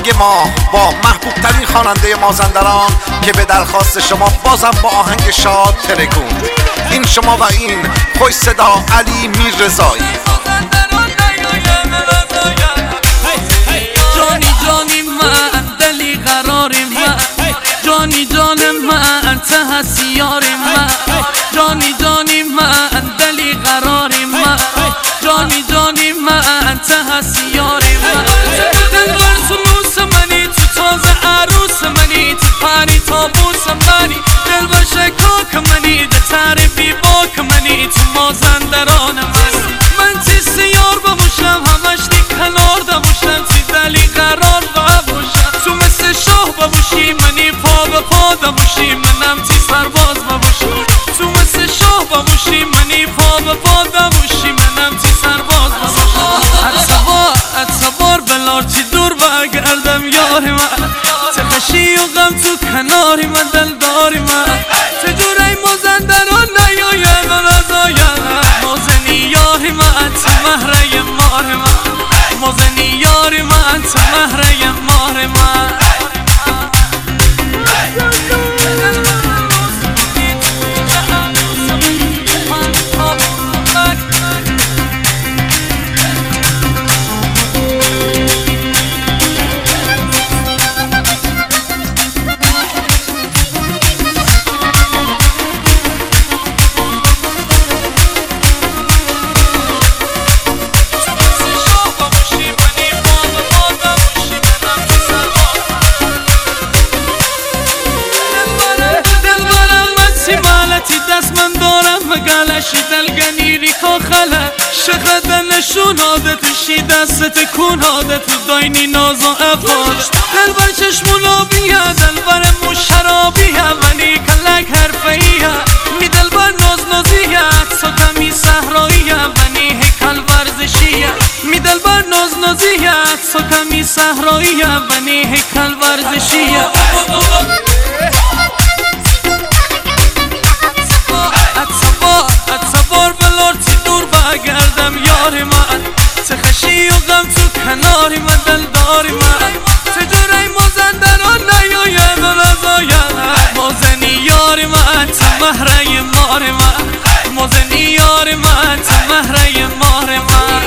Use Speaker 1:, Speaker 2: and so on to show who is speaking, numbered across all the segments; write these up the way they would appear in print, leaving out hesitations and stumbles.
Speaker 1: آهنگ ما با محبوب ترین خواننده مازندران که به درخواست شما بازم با آهنگ شاد ترکوند. این شما و این خوش صدا علی میررضایی.
Speaker 2: جانی جانی من دلی قرار من، جانی جان من ته هستی یار من، جانی جانی من دلی قرار من، جانی جانی من ته هستی یار من. دلبر سلوس منی تو تازه عروس منی، تو پری تابوس منی، دلبر شکاک منی، ده تعریفی باک منی، تو مازندران من تیست یار بموشم همش دی کنار دموشم، تی دلی قرار بموشم تو مثل شاه بموشی منی، پا به پا دموشی منم تی سرباز بموشم، تو مثل شاه بموشی منی، پا به پا دموشی منم تی سرباز بموشم. اتبار بلار تی دور بگردم یاری من، تخشی و غم تو کناری من، دلداری من تجوری مازندران نیاید و نزاید، مازنی یاری من تو مهره مار من، مازنی یاری من تو مهره مار من. دست من دارم مگلشی دلگنی ریکا خله شقد نشون عادتشی دست کن عادت داینی ناز و افاش، دلبر چشمون آبیه دلبر مو شرابیه ولی کلک حرفیه، می دلبر ناز نازیه اکسا کمی صحراییه ونی هیکل ورزشیه، می دلبر ناز نازیه اکسا کمی صحراییه ونی هیکل ورزشیه. اتبار بلار تی دور بگردم یاری من، تخشی و غم تو کناری من، دلداری من تجوری مازندران نیاید و نزاید، مازنی یاری من تو مهره مار من، مازنی یاری من تو مهره مار من.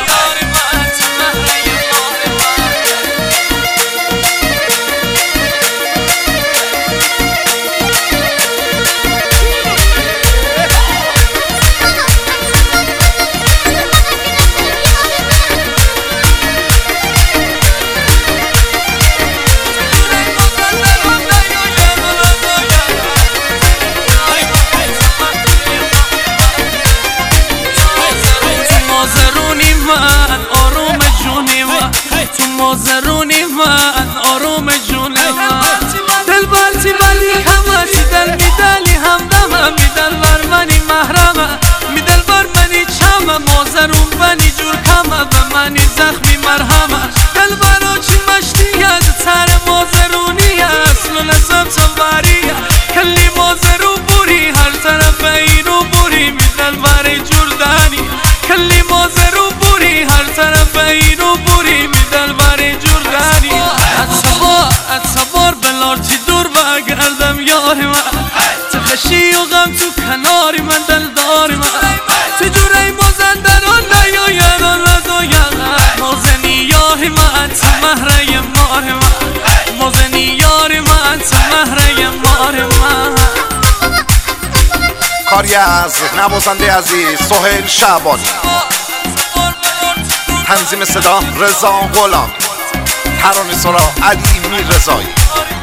Speaker 2: مازرونی من آروم جونی من، دلبر تی ولی همه تی دل می دلی همدمه، می دلبر منی محرمه، می دلبر منی چمه، مازرون بنی جور کمه به منی زخمی مرهمه، دلبرو چی مشتیه تر مازرونیه اصل و نسب چوبریه، کلی مازرو بوری هر طرف اینو بوری، می دلبر جور دنی کلی مازرو بوری هر طرف اینو بوری، می دلبر جور دنی. اتبار بلار تی دور بگردم یاری من، تخشی و غم تو کناری من، دلداری من تجوری مازندران نیاید و نزاید، مازنی یاری من تو مهره مار من، مازنی یاری من تو مهره مار من.
Speaker 1: کاری از نوازنده عزیز سهیل شعبانی، تنظیم صدا رضا غلام، ترانه‌سرا علی میررضایی.